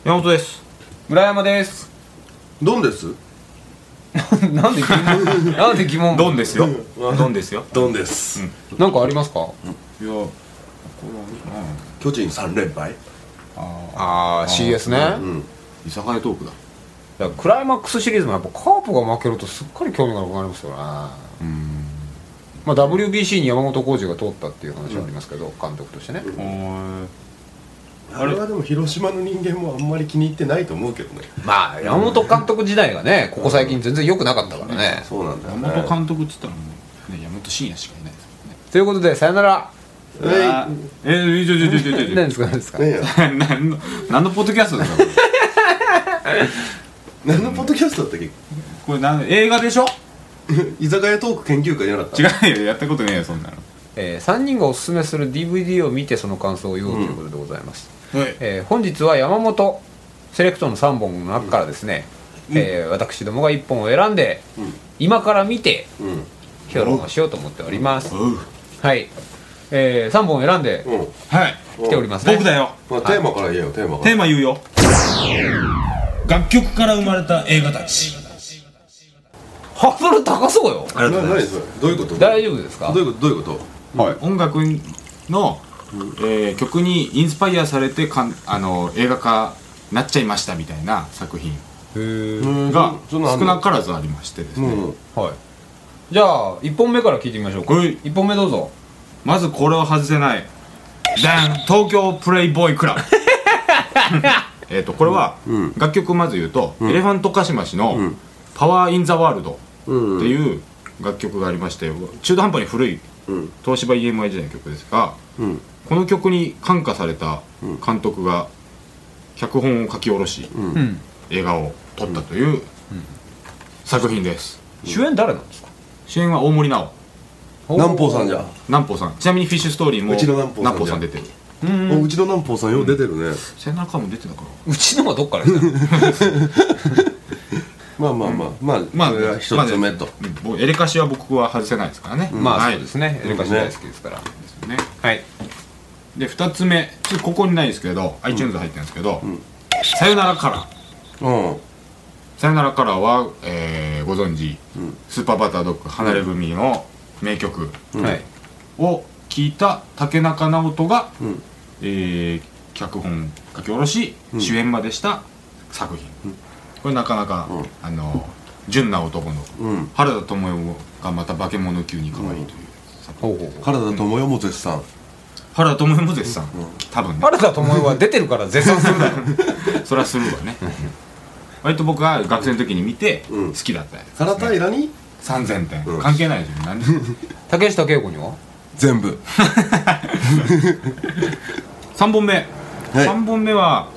山本です。 村山です。 ドンです。 なんで疑問なんで疑問ドンですよ。ドンですよ。 ドンです、 なんかありますか？ いや、こ巨人3連敗。 ああ CS ね。 居酒屋トークだ。 いやクライマックスシリーズもやっぱカープが負けるとすっかり興味がなくなりますよね。まあ WBC に山本浩二が通ったっていう話はありますけど、監督としてね。 あれはでも広島の人間もあんまり気に入ってないと思うけどね。 まあ山本監督時代がね、ここ最近全然良くなかったからね。 そうなんだよね。 山本監督っつったらもうね、山本慎也しかいないですもんね。 ということでさよなら。 何ですか。 何のポッドキャストですか。 何のポッドキャストだったっけ？ これ映画でしょ？ 居酒屋トーク研究会じゃなかった？ 違うよ、やったことねえよそんなの。 3人がおすすめする DVD を見てその感想を言おうということでございます。 はい。 本日は山本セレクトの3本の中からですね、私どもが1本を選んで、今から見て評論をしようと思っております。はい、3本選んで来ておりますね。 僕だよ。 テーマから言えよ。テーマから。 テーマ言うよ。楽曲から生まれた映画たち。 ハードル高そうよ。 何それ？どういうこと？ 大丈夫ですか？ どういうこと？ はい、音楽の、曲にインスパイアされて映画化なっちゃいましたみたいな作品が少なからずありましてですね、 はい、じゃあ1本目から聞いてみましょうか。1本目どうぞ。 まずこれを外せない東京プレイボーイクラブこれは、楽曲まず言うと、エレファントカシマシの「パワー・イン・ザ・ワールド」っていう楽曲がありまして、中途半端に古い東芝 EMI 時代の曲ですが、この曲に感化された監督が脚本を書き下ろし、映画を撮ったという作品です。 主演誰なんですか？ 主演は大森南南方さんじゃん。 南方さん。ちなみにフィッシュストーリーもうちの南方さん出てる。 うちの南方さんよう出てるね。 背中も出てたから。 うちのはどっから来たまあそれが一つ目と。 エレカシは僕は外せないですからね。 まあそうですね、エレカシ大好きですから。 ですよね。 はい。 で2つ目、ちょっとここにないですけど iTunes 入ってるんですけど、さよならカラー。さよならカラーはご存知スーパーバタードッグ離れ組の名曲を聴いた竹中直人が脚本書き下ろし主演までした作品。これなかなか純な男の原田知世がまた化け物級に可愛いという作品。 原田知世も絶賛。 原田知世も絶賛。多分ね。 原田知世は出てるから絶賛するだろそれはするわね。割と僕が学生の時に見て好きだったやつ。 唐平に 3000点関係ないですよ。何竹下景子には全部 3本目、3本目は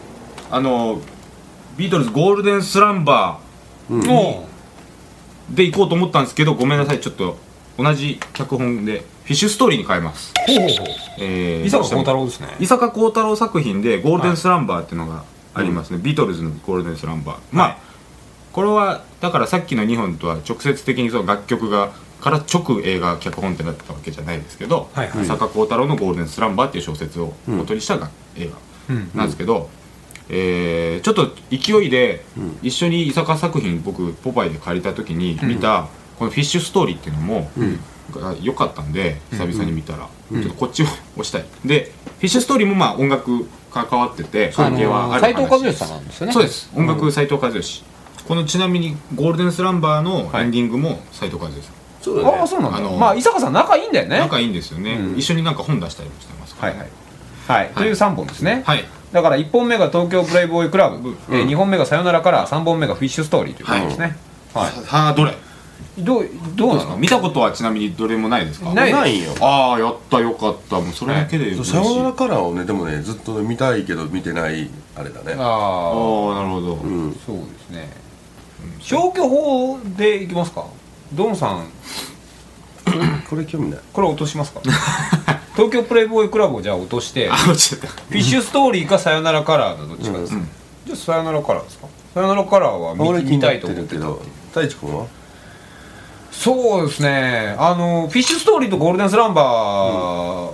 ビートルズゴールデンスランバーで行こうと思ったんですけど、ごめんなさい、ちょっと同じ脚本でフィッシュストーリーに変えます。 伊坂幸太郎ですね。 伊坂幸太郎作品でゴールデンスランバーっていうのがありますね。ビートルズのゴールデンスランバー。まあこれはだからさっきの2本とは直接的にその楽曲から直映画脚本ってなってたわけじゃないですけど、伊坂幸太郎のゴールデンスランバーっていう小説を元にした映画なんですけど、ちょっと勢いで一緒に伊坂作品僕ポパイで借りた時に見たこのフィッシュストーリーっていうのも良かったんで、久々に見たらちょっとこっちを押したい。でフィッシュストーリーもまあ音楽関わってて関係はある話です。 斉藤和義さんなんですよね。 そうです、音楽斉藤和義。このちなみにゴールデンスランバーのエンディングも斉藤和義さん。 そうだね。 ああそうなんだ。まあ伊坂さん仲いいんだよね。 仲いいんですよね。一緒になんか本出したりもしてますから。 はいという3本ですね。 はい。 だから1本目が東京プレイボーイクラブ、2本目がさよならカラー、3本目がフィッシュストーリーということですね。 さあどれどうなの？ 見たことはちなみにどれもないですか？ ないよ。 ああやった、よかった。もうそれだけで嬉しい。 さよならカラーをね、でもねずっと見たいけど見てないあれだね。 ああなるほど。 そうですね。消去法でいきますか？ドンさんこれ興味ない。 これ落としますか？東京プレイボーイクラブをじゃあ落としてフィッシュストーリーかさよならカラーのどっちかです。じゃあさよならカラーですか？さよならカラーは見たいと思ってた。 太一君は？ そうですね、フィッシュストーリーとゴールデンスランバー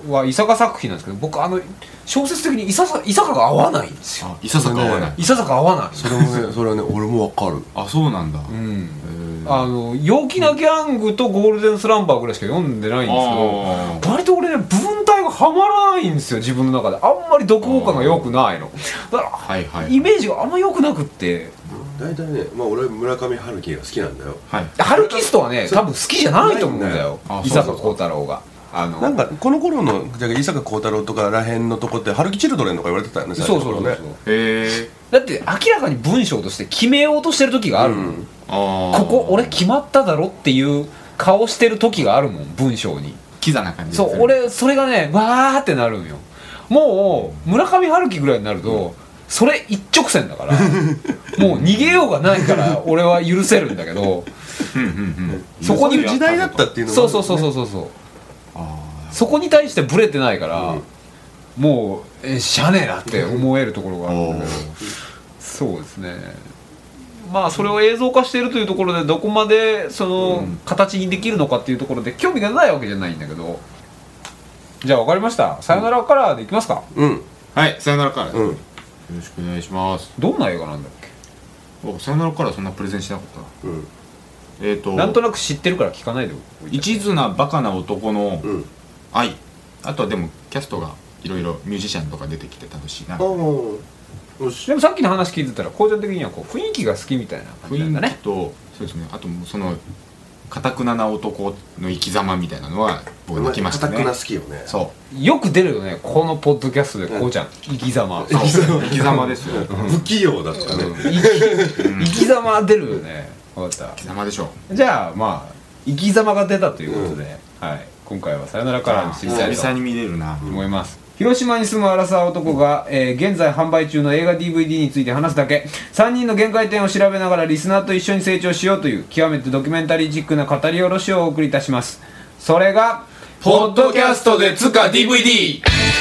は伊坂作品なんですけど、僕小説的に伊坂が合わないんですよ。 伊坂合わない。 伊坂合わない。 それもねそれはね俺もわかる。 あ、そうなんだ。 陽気なギャングとゴールデンスランバーぐらいしか読んでないんですけど、割と俺ね文体がはまらないんですよ、自分の中で。あんまり読後感が良くないのだから、 はいはい、 イメージがあんま良くなくって。 大体ね、まあ俺村上春樹が好きなんだよ。 春キストはね多分好きじゃないと思うんだよ、伊坂幸太郎が。 なんかこの頃の伊坂幸太郎とからへんのとこって春樹チルドレンとか言われてたよね。 そうそうそうね。 だって明らかに文章として決めようとしてる時があるもん、ここ俺決まっただろっていう顔してる時があるもん、文章に。 キザな感じ。 そう俺それがねわーってなるんよ。もう村上春樹ぐらいになると、それ一直線だからもう逃げようがないから俺は許せるんだけどそこに時代だったっていうのも、そうそこに対してブレてないから、もうしゃねえなって思えるところがあるんだけどそうですね。まあそれを映像化しているというところでどこまでその形にできるのかっていうところで興味がないわけじゃないんだけど、じゃあ分かりました、さよならカラーでいきますか。 はい、さよならカラー、よろしくお願いします。 どんな映画なんだっけ。 さよならカラーそんなプレゼンしなかった。 なんとなく知ってるから聞かないで。 一途なバカな男の愛、あとはでもキャストがいろいろミュージシャンとか出てきて楽しいな。 でもさっきの話聞いてたらこうちゃん的にはこう雰囲気が好きみたいな感じなんだね。 雰囲気とそうですね、あとその堅くなな男の生き様みたいなのは僕に来ましたね。 堅くな好きよね。 そうよく出るよねこのポッドキャストでこうちゃん生き様。 生き様ですよ。 不器用だったね。 生き様出るよね。分かった。 生き様でしょう。 じゃあまあ生き様が出たということで、はい、今回はさよならカラーにしてみたいと久々に見れるな思います。広島に住むアラサー男が、現在販売中の映画 DVD について話すだけ、3人の限界点を調べながらリスナーと一緒に成長しようという極めてドキュメンタリーチックな語り下ろしをお送りいたします。それがポッドキャストでつか DVD。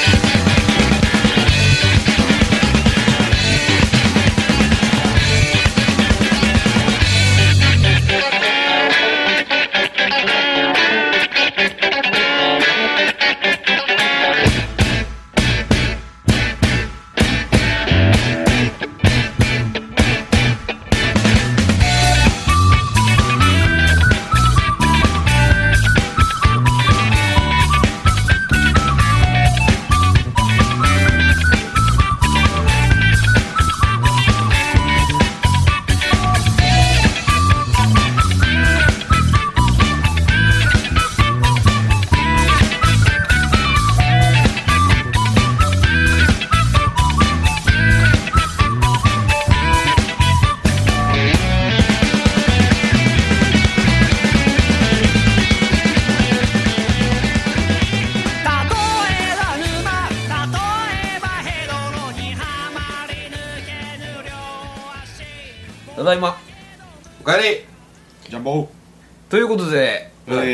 ただいま。 おかえり。 ジャンボということで、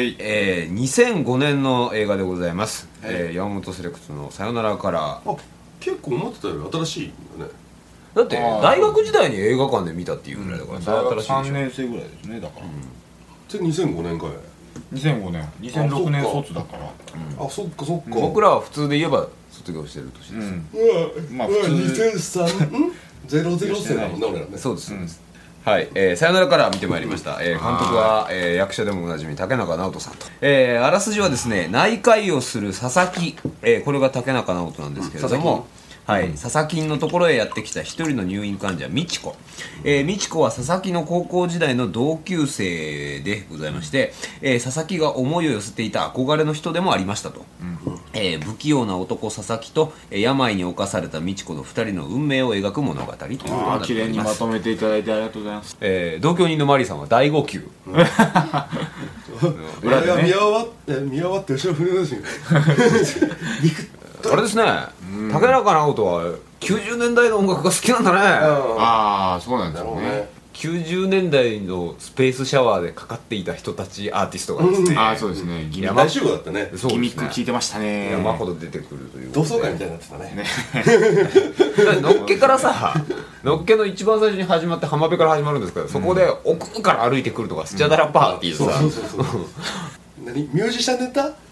2005 年の映画でございます、山本セレクトのさよならカラー。 結構思ってたより新しいよね。 だって大学時代に映画館で見たっていうぐらいだから、 大学3年生ぐらいですね。だからそれ2005年かい。 2005年2006年卒だから、 あ、そっかそっか。 僕らは普通で言えば卒業してる年です。 まあ普通 2003世だもんね俺らね。 そうです、はい、さよならから見てまいりました。監督は、役者でもおなじみ竹中直人さんと、あらすじはですね、内科医をする佐々木、これが竹中直人なんですけれども、はい、佐々木のところへやってきた一人の入院患者美智子。美智子は佐々木の高校時代の同級生でございまして、佐々木が思いを寄せていた憧れの人でもありましたと、不器用な男佐々木と、病に侵された美智子の2人の運命を描く物語ということになっております。 綺麗にまとめていただいてありがとうございます。 同居人のマリーさんは大号泣。 裏でね、見終わって後ろ振り出しあれですね、竹中直人は90年代の音楽が好きなんだね。 ああ、そうなんだろうね。 90年代のスペースシャワーでかかっていた人たちアーティストがですね、 ああそうですね、 大集合だったね。 ギミック聞いてましたね。 山ほど出てくるという同窓会みたいになってたね。 のっけからさ、のっけの一番最初に始まって浜辺から始まるんですけど、そこで奥から歩いてくるとかスチャダラパーティーでさ、 何ミュージシャンネタ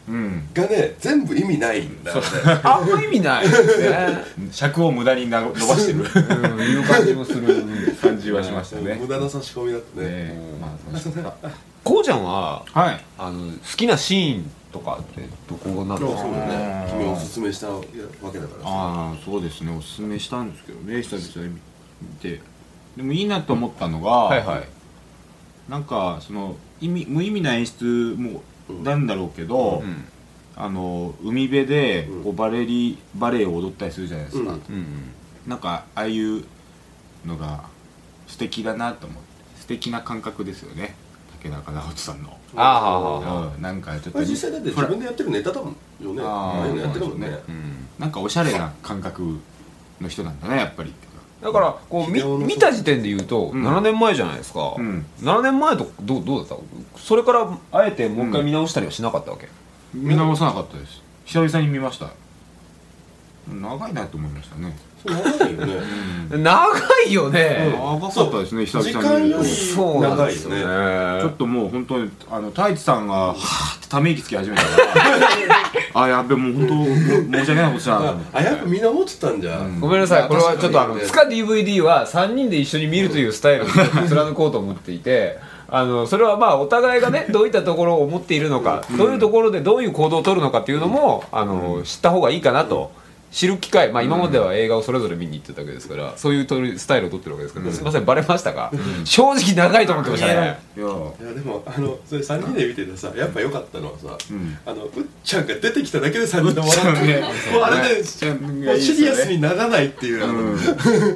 がね全部意味ないんだよね。 あんま意味ないですね尺を無駄に伸ばしてるいう感じもする感じはしましたね。 無駄な差し込みだったね。 まあそうしたこうちゃんははい。 好きなシーンとかってどこなんですか？ そうだね。君おすすめしたわけだからさ。 ああそうですね、おすすめしたんですけどね、久々に見て。でもいいなと思ったのが、 はいはいなんかその無意味な演出もなんだろうけど、 うん海辺でこうバレエを踊ったりするじゃないですか、なんかああいうのが素敵だなと思って、素敵な感覚ですよね、竹中直人さんの。なんかちょっと実際だって自分でやってるネタだもんよね。ああいうのやってるもんね。 なんかおしゃれな感覚の人なんだねやっぱり。 だからこう見た時点で言うと7年前じゃないですか。7年前とどうだった？それからあえてもう一回見直したりはしなかったわけ？ 見直さなかったです。久々に見ました。長いなと思いましたね。 長いよね。 長いよね。 長かったですね、久々に見ると。 時間よりそうなん長いですよね。 ちょっともう本当に太一さんがはーってため息つき始めたからあ、やべ、もう本当申し訳ないことしたなと思って。 やっぱみんな思ってたんじゃん。 ごめんなさい、これはちょっと塚 DVD は3人で一緒に見るというスタイルを貫こうと思っていてそれはまあお互いがねどういったところを思っているのか、どういうところでどういう行動を取るのかっていうのも知った方がいいかなと知る機会、まあ今までは映画をそれぞれ見に行ってたわけですから、そういうスタイルを取ってるわけですから、すいませんバレましたが、正直長いと思ってましたね。 いやでもそれ3人で見ててさ、やっぱ良かったのはさ、うっちゃんが出てきただけで3人で笑ってね、もうあれでシリアスにならないっていう。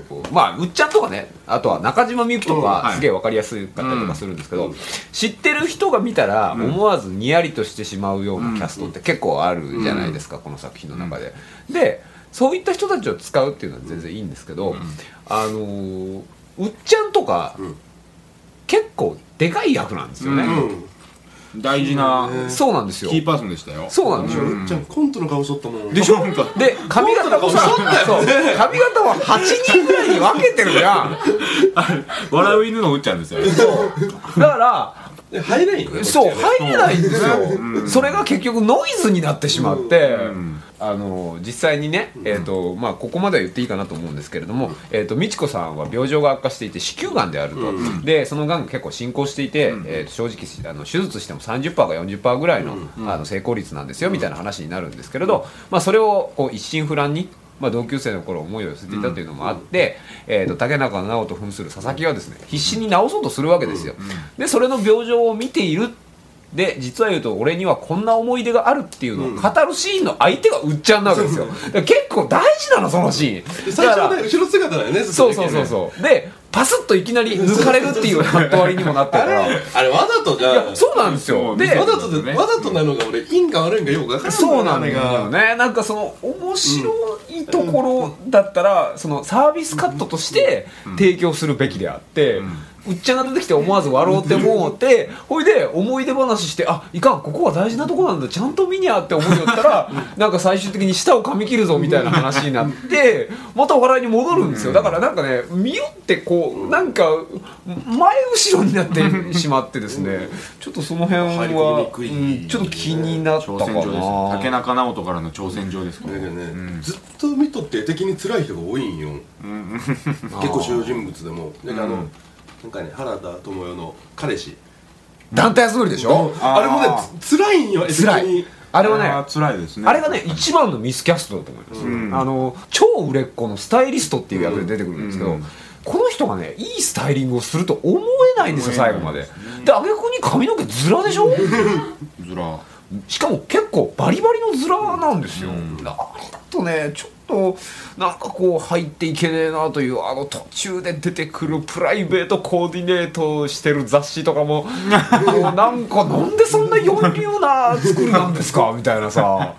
まあうっちゃんとかね、あとは中島みゆきとかすげえ分かりやすかったりとかするんですけど、知ってる人が見たら思わずにやりとしてしまうようなキャストって結構あるじゃないですか、この作品の中で。でそういった人たちを使うっていうのは全然いいんですけど、うっちゃんとか結構でかい役なんですよね。 大事なそうなんですよ、 キーパーソンでしたよ。 そうなんですよ。 うっちゃんコントの顔しとったもんでしょ。で髪型もさ、髪型は8人ぐらいに分けてるじゃん。 笑う犬のうっちゃんですよ。 だから入れないよね。 そう入れないんですよ。それが結局ノイズになってしまって、実際にね、まあここまでは言っていいかなと思うんですけれども、美智子さんは病状が悪化していて子宮がんであると、でそのがんが結構進行していて、正直手術しても 30% か 40% ぐらいの成功率なんですよみたいな話になるんですけれど、まあそれをこう一心不乱に同級生の頃思いを寄せていたというのもあって、竹中直人扮する佐々木はですね必死に治そうとするわけですよ。でそれの病状を見ている。で実は言うと俺にはこんな思い出があるっていうのを語るシーンの相手がうっちゃんなわけですよ。結構大事なのそのシーン。 最初はね後ろ姿だよね。 そうでパスッといきなり抜かれるっていうカット割りにもなってるからあれわざとじゃん。 そうなんですよ。でわざとなのが俺いいんか悪いんかよく分からない。 そうなんだよね。なんかその面白いところだったらそのサービスカットとして提供するべきであって、うっちゃんが出てきて思わず笑おうって思ってほいで思い出話して、あいかんここは大事なとこなんだちゃんと見にゃって思いよったらなんか最終的に舌を噛み切るぞみたいな話になってまた笑いに戻るんですよ。だからなんかね見よってこうなんか前後ろになってしまってですねちょっとその辺はちょっと気になったかな。 竹中直人からの挑戦状ですか。 ずっと見とって敵に辛い人が多いんよ。結構主要人物でもなんかね原田知世の彼氏団体安売りでしょ。 あれもね辛いんよ。 辛い。あれはね辛いですね。 あれがね一番のミスキャストだと思います。超売れっ子のスタイリストっていう役で出てくるんですけど、この人がねいいスタイリングをすると思えないんですよ最後まで。で挙句に髪の毛ズラでしょ。 ズラしかも結構バリバリのズラなんですよ。あれだとねちょっとなんかこう入っていけねえなという途中で出てくるプライベートコーディネートしてる雑誌とかもなんかなんでそんな四流な作りなんですかみたいなさ。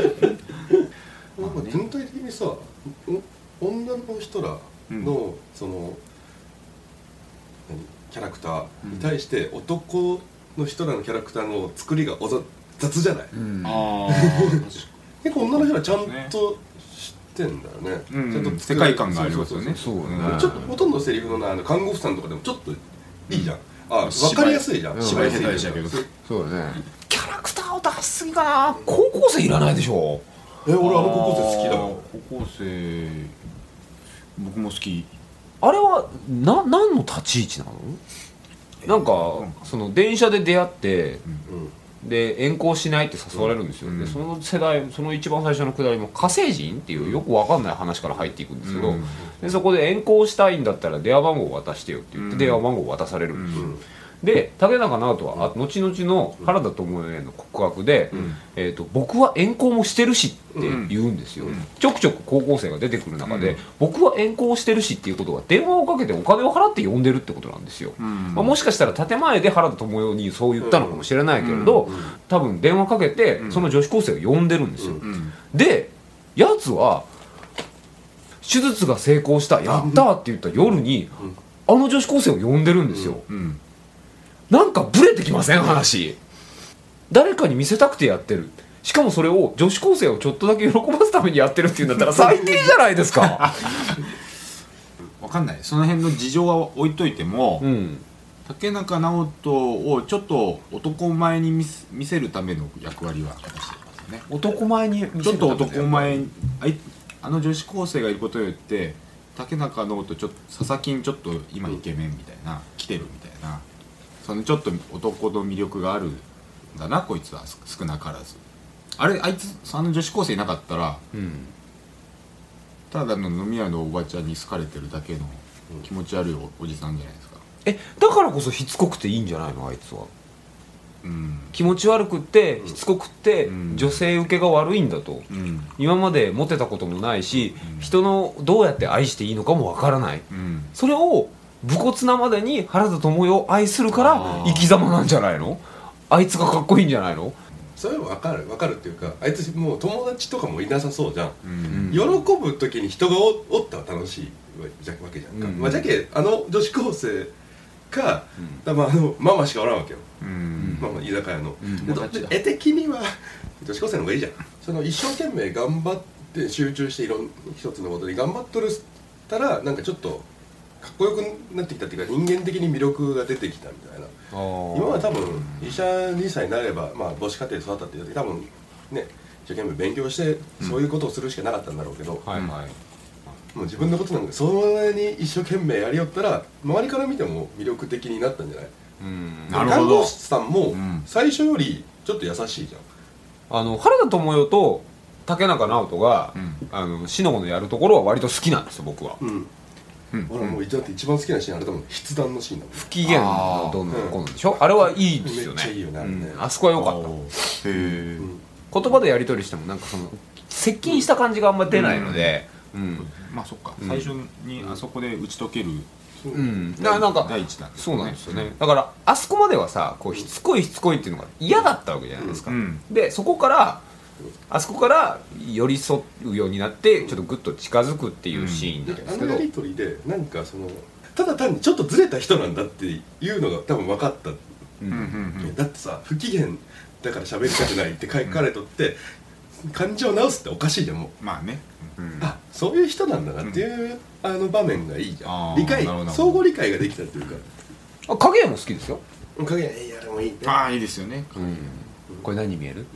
全体的にさ女の人らのそのキャラクターに対して男の人らのキャラクターの作りが雑じゃない。結構女の人はちゃんと知ってんだよね。ちゃんと世界観がありますよね。 ちょっとほとんどセリフの看護婦さんとかでもちょっといいじゃん。分かりやすいじゃん。 芝居下手でしたけど。 そうだね。キャラクターを出しすぎかな。高校生いらないでしょ。 俺高校生好きだよ。 高校生僕も好き。 あれは何の立ち位置なの？なんかその電車で出会って、で遠行しないって誘われるんですよ、でその世代、その一番最初のくだりも火星人っていうよくわかんない話から入っていくんですけど、でそこで遠行したいんだったら電話番号を渡してよって言って電話番号を渡されるんですよ、で竹中直人は後々の原田知世への告白で、僕は遠行もしてるしって言うんですよ、ちょくちょく高校生が出てくる中で、僕は遠行してるしっていうことは電話をかけてお金を払って呼んでるってことなんですよ、もしかしたら建前で原田知世にそう言ったのかもしれないけれど、多分電話かけてその女子高生を呼んでるんですよ、でやつは手術が成功したやったーって言った夜にあの女子高生を呼んでるんですよ、なんかブレてきません話。誰かに見せたくてやってる、しかもそれを女子高生をちょっとだけ喜ばすためにやってるっていうんだったら最低じゃないですか。 わかんない、その辺の事情は置いといても、竹中直人をちょっと男前に見せるための役割は果たしていますね。 男前に見ちょっと男前にあの女子高生がいることによって竹中直人ちょっと佐々木にちょっと今イケメンみたいな、来てるみたいな、そのちょっと男の魅力があるんだなこいつは少なからず。あいつあの女子高生いなかったら、ただの飲み屋のおばちゃんに好かれてるだけの気持ち悪いおじさんじゃないですか。 だからこそしつこくていいんじゃないのあいつは、気持ち悪くってしつこくって、女性受けが悪いんだと、今までモテたこともないし、人のどうやって愛していいのかもわからない、それを武骨なまでに原田知世を愛するから生き様なんじゃないの。あいつがかっこいいんじゃないの。 それは分かるっていうか、あいつもう友達とかもいなさそうじゃん、喜ぶ時に人がおったら楽しいわけじゃんか、じゃけあの女子高生か、ママしかおらんわけよ、ママ居酒屋の、絵的には女子高生の方がいいじゃん。その一生懸命頑張って集中して一つのことに頑張っとるったらなんかちょっとかっこよくなってきたっていうか、人間的に魅力が出てきたみたいな。今は多分医者2歳になれば、母子家庭で育ったっていう多分ね、一生懸命勉強してそういうことをするしかなかったんだろうけど、もう自分のことなんかその間に一生懸命やりよったら周りから見ても魅力的になったんじゃない？ なるほど。 看護師さんも最初よりちょっと優しいじゃん。 原田知世と竹中直人が、シノゴのやるところは割と好きなんですよ僕は。 俺もうだって一番好きなシーンあれだもん、筆談のシーンだもん。 不機嫌などんどんこんでしょ、あれはいいですよね。 めっちゃいいよね、 あそこは良かった。言葉でやり取りしてもなんかその接近した感じがあんま出ないので、 そっか、最初にあそこで打ち解けるなんか第一弾、 そうなんですよね。だからあそこまではさ、こうしつこいっていうのが嫌だったわけじゃないですか、でそこからあそこから寄り添うようになってちょっとグッと近づくっていうシーンなんですけど、 あのやり取りでなんかそのただ単にちょっとずれた人なんだっていうのが多分分かった、だってさ不機嫌だから喋りたくないって書かれとって、感情を直すっておかしいじゃんもう。あ、そういう人なんだなっていう場面がいいじゃん。相互理解ができたっていうか。 影絵も好きですよ。 影絵やれもいいね。 いいですよね。 これ何に見える？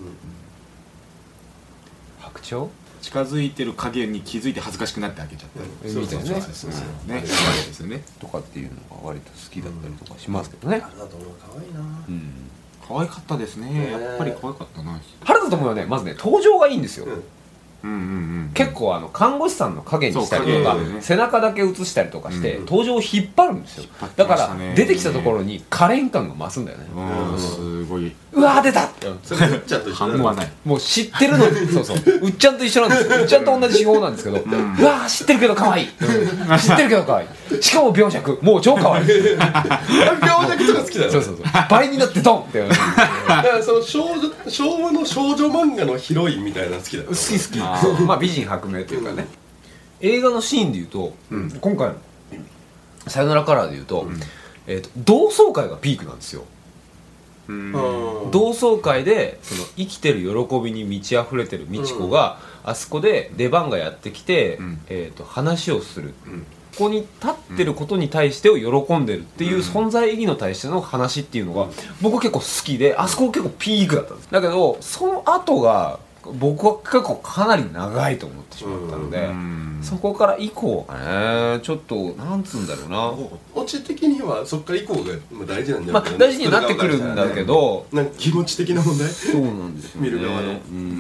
白鳥？ 近づいてる影に気づいて恥ずかしくなって開けちゃったみたいなね。 ですよね。 とかっていうのが割と好きだったりとかしますけどね。 原田知世可愛いな。 可愛かったですね。やっぱり可愛かったな。 原田知世はね、まずね登場がいいんですよ。結構看護師さんの影にしたりとか、背中だけ映したりとかして登場を引っ張るんですよ。だから出てきたところに可憐感が増すんだよね。 すごい。 うわー出た。 それうっちゃんと一緒反応はない。 もう知ってるのに、うっちゃんと一緒なんですよ。うっちゃんと同じ手法なんですけど、うわー知ってるけど可愛い。知ってるけど可愛い。しかも描写もう超可愛い。 描写とか好きだよ。 倍になってドンって。 だからその昭和の少女漫画のヒロインみたいなの好きだよ。 好き。美人薄命っていうかね、映画のシーンでいうと、今回の「さよならカラー」でいうと、同窓会がピークなんですよ。同窓会でその生きてる喜びに満ち溢れてる美智子が、あそこで出番がやってきて、話をする、 ここに立ってることに対してを喜んでるっていう存在意義の対しての話っていうのが僕は結構好きで、あそこ結構ピークだったんです。だけどその後が僕は結構かなり長いと思ってしまったので、そこから以降がねちょっとなんつうんだろうな、 オチ的にはそこから以降が大事なんじゃないかな、 大事になってくるんだけど、 なんか気持ち的な問題、 そうなんですよね、 見る側の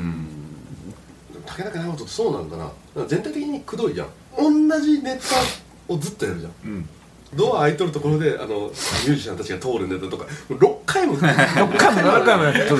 竹中直人ってそうなんかな、全体的にくどいじゃん。同じネタをずっとやるじゃん、ドア開いとるところでミュージシャンたちが通るネタとか6回も 6回も7回もやってる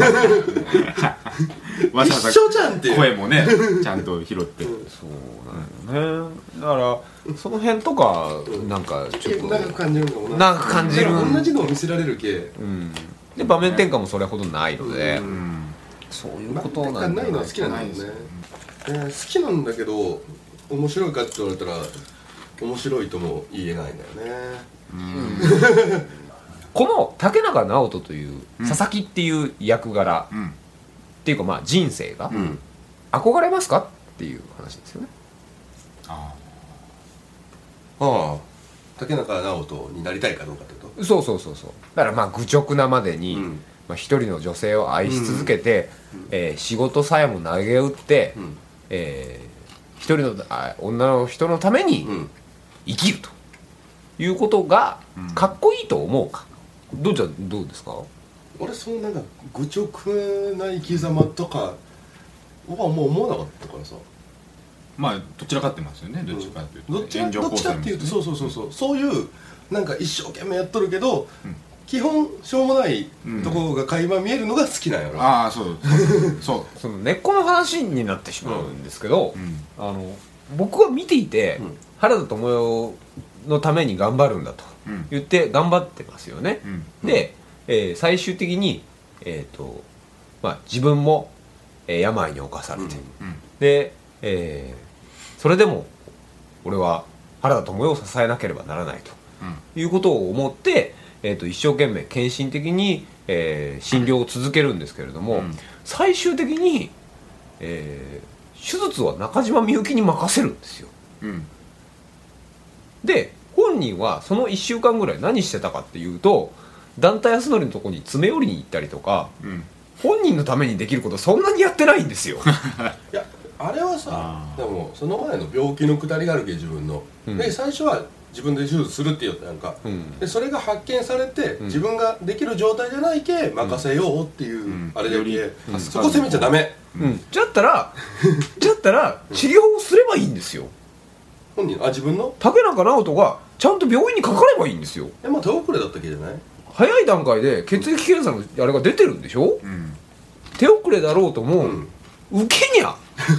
わざわざ一緒じゃんっていう声もねちゃんと拾って、 そうなんよね。だからその辺とかなんかちょっと長く感じるかもな、 長く感じる、 同じのを見せられる系、 で場面転換もそれほどないので、そういうことなんじゃないのは好きなんだよね、好きなんだけど面白いかって言われたら面白いとも言えないんだよね。 この竹中直人という佐々木っていう役柄っていうかまあ人生が憧れますかっていう話ですよね。 ああ、竹中直人になりたいかどうかってこと。 そうだからまあ愚直なまでに、一人の女性を愛し続けて、仕事さえも投げ打って、一人の女の人のために生きるということがかっこいいと思うか、どうですか。 俺そのなんか愚直な生き様とかはもう思わなかったからさ。 まあどちらかってますよね、どっちかっていうと、 どっちかっていうとそういうなんか一生懸命やっとるけど、基本しょうもないところが垣間見えるのが好きなんやろ。 ああそうその根っこの話になってしまうんですけど、僕は見ていて、原田知世のために頑張るんだと言って頑張ってますよね、で、最終的に、自分も、病に侵されて、で、それでも俺は原田知世を支えなければならないと、いうことを思って、一生懸命献身的に、診療を続けるんですけれども、最終的に、手術は中島みゆきに任せるんですよ、で本人はその1週間ぐらい何してたかっていうと、段田康則のとこに詰め寄りに行ったりとか、本人のためにできることそんなにやってないんですよいやあれはさ、でもその前の病気のくだりがあるけ自分の、で最初は自分で手術するって言ったやんか、でそれが発見されて、自分ができる状態じゃないけ任せようっていう、あれだけ、そこ責めちゃダメ、 じゃったら治療をすればいいんですよ。 本人自分の竹中直人がちゃんと病院にかかればいいんですよ。 まあ手遅れだったっけじゃない。 早い段階で血液検査のあれが出てるんでしょ、手遅れだろうとも、受けにゃ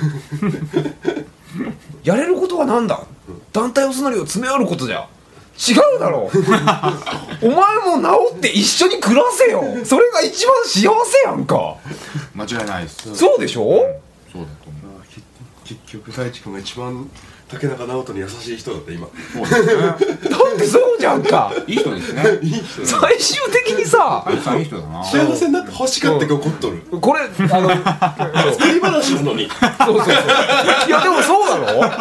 やれることはなんだ、団体をすなりを詰め寄ることじゃ違うだろうお前も治って一緒に暮らせよ、それが一番幸せやんか。 間違いないです。 そうでしょ、 そうだと思う。 結局大地君が一番竹中直人に優しい人だった今。 そうですね。 だってそうじゃんかいい人ですね。 いい人最終的にさ、 いい人だな。 幸せになって欲しかって怒っとる。 これ作り話なのに。 そういやでもそうだ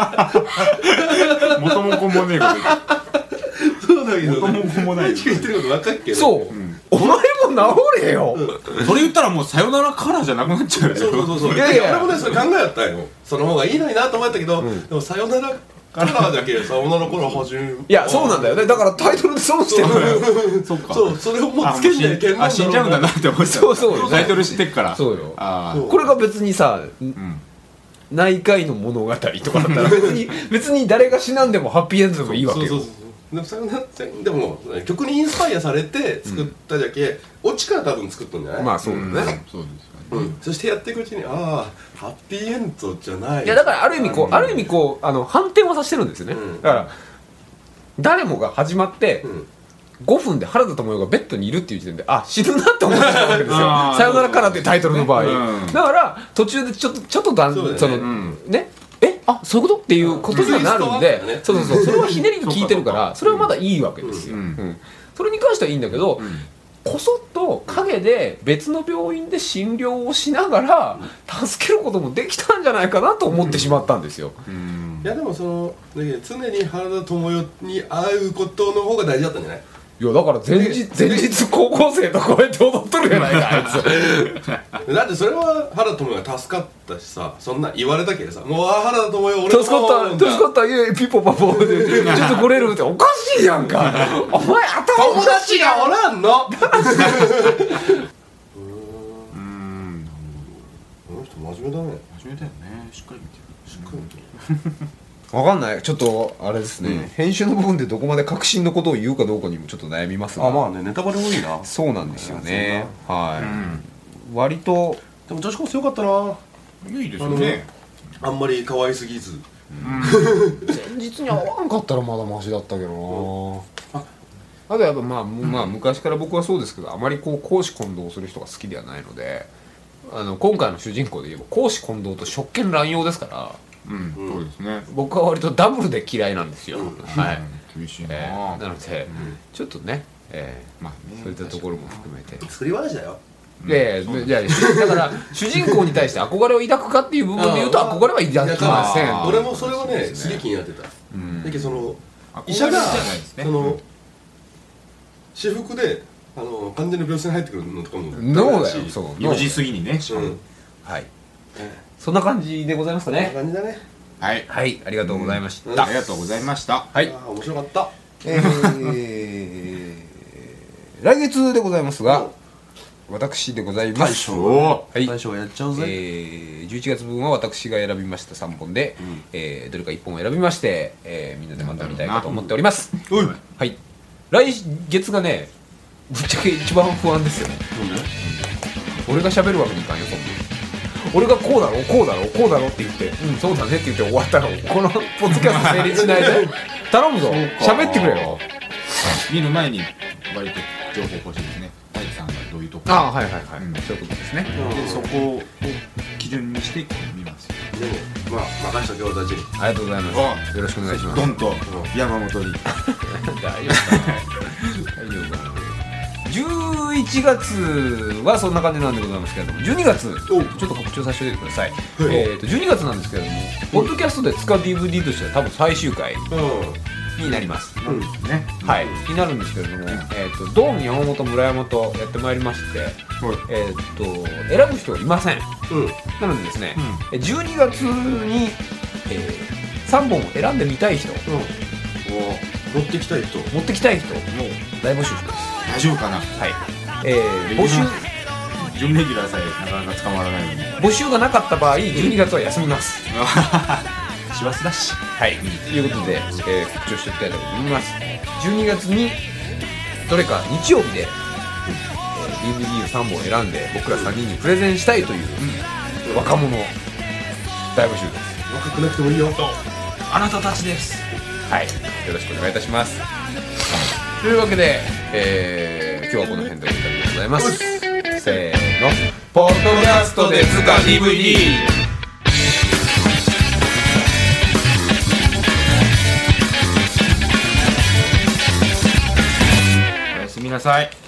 ろ元も子もねえことそうだけど元も子もない大地君言ってること分かっけど。 そう、お前も治れよ、 それ言ったらもうさよならカラーじゃなくなっちゃうよ。 そういやいや俺もねそれ考えやったんよ。その方がいいのになと思ったけど、でもさよならカラーだけさよなら頃始める。 いやそうなんだよね、だからタイトルで損してるのよそうか。 そうそれをもうつけんだよけんなんだろうな。 死んじゃうんだなって思っちゃう。 そうタイトル知ってっから。 そうよ。 そうこれが別にさ、内科医の物語とかだったら別に誰が死なんでもハッピーエンドでもいいわけよ。 でも曲にインスパイアされて作っただけ、オチから多分作ったんじゃない。 まあそうだね、 そうですよね。 そしてやっていくうちにハッピーエンドじゃない。 いやだからある意味こう反転はさせてるんですよね、だから誰もが始まって、5分で原田知世がベッドにいるっていう時点で死ぬなって思っちゃうわけですよさよならからっていうタイトルの場合、だから途中でちょっとねそういうことっていうことにはなるんで、そうそれはひねりが効いてるからそれはまだいいわけですよ、それに関してはいいんだけど、こそっと陰で別の病院で診療をしながら助けることもできたんじゃないかなと思ってしまったんですよ、 いやでもそのだけど常に原田知世に会うことの方が大事だったんじゃない？ いやだから前日高校生とこうやって踊っとるやないかあいつだってそれは原田知世が助かったしさ、そんな言われたけどさ、もう原田知世俺助かったいやピポパポでちょっと来れるっておかしいやんかお前頭友達がおらんのこの人真面目だね。 真面目だよね。しっかり見てる。 しっかり見てる。 わかんない。ちょっとあれですね、編集の部分でどこまで確信のことを言うかどうかにもちょっと悩みますが。 あ、まあね、ネタバレ多いな。 そうなんですよね。はい、割とでも女子高生よかったな。 いいですよね。 あんまり可愛すぎず、 前日に会わんかったらまだマシだったけどな。あとやっぱまあ昔から僕はそうですけど、あまりこう公私混同する人が好きではないので、今回の主人公で言えば公私混同と職権乱用ですから、 そうですね。 僕は割とダブルで嫌いなんですよ。はい。 厳しいな。 なのでちょっとね、 まあね、 そういったところも含めて。 作り話だよ。 じゃあだから主人公に対して憧れを抱くかっていう部分で言うと憧れは抱きません。 俺もそれはねすげえ気になってた。だけどその医者がその私服で完全に病室に入ってくるのとかもノーだよ。そう 4時過ぎにね。 はい。そんな感じでございますかね。 こんな感じだね。 はいはい、ありがとうございました。 ありがとうございました。 はい。 面白かった。 来月でございますが、私でございます。 はい。 大将やっちゃうぜ。 11月分は私が選びました3本で、どれか1本を選びまして、みんなでまた見たいかと思っております。はい。来月がね、ぶっちゃけ一番不安ですよね。俺が喋るわけにいかんよ、そんな。俺がこうだろうって言って、そうだねって言って終わったの。このポッドキャスト成立しないで頼むぞ、喋ってくれよ。 見る前に割と情報欲しいですね。大地さんがどういうところ。 はい、そういうことですね。 でそこを基準にして見ますよ。 でもまあ任しとけ俺たちに。 ありがとうございます。よろしくお願いします。 ドンと山本に。 大丈夫かな。11月はそんな感じなんでございますけれども、12月ちょっと告知をさせておいてください。12月なんですけれども、ポッドキャストで使う DVD としては多分最終回になります。はい、になるんですけれども、ドン、山本、村山とやってまいりまして、選ぶ人がいません。なのでですね、12月に3本を選んでみたい人、 持ってきたい人大募集します。 大丈夫かな。 はい。募集準レギュラーさえなかなか捕まらないのに。 募集がなかった場合、12月は休みます。 師走だし。 はい。ということで、告知をしていきたいと思います。12月にどれか日曜日で、DVD を3本選んで僕ら3人にプレゼンしたいという、若者大募集です。 若くなくてもいいよと。 あなたたちです。 はい。よろしくお願いいたします。というわけで、今日はこの辺でお別れでございます。せーの、ポッドキャストで使う DVD。 おやすみなさい。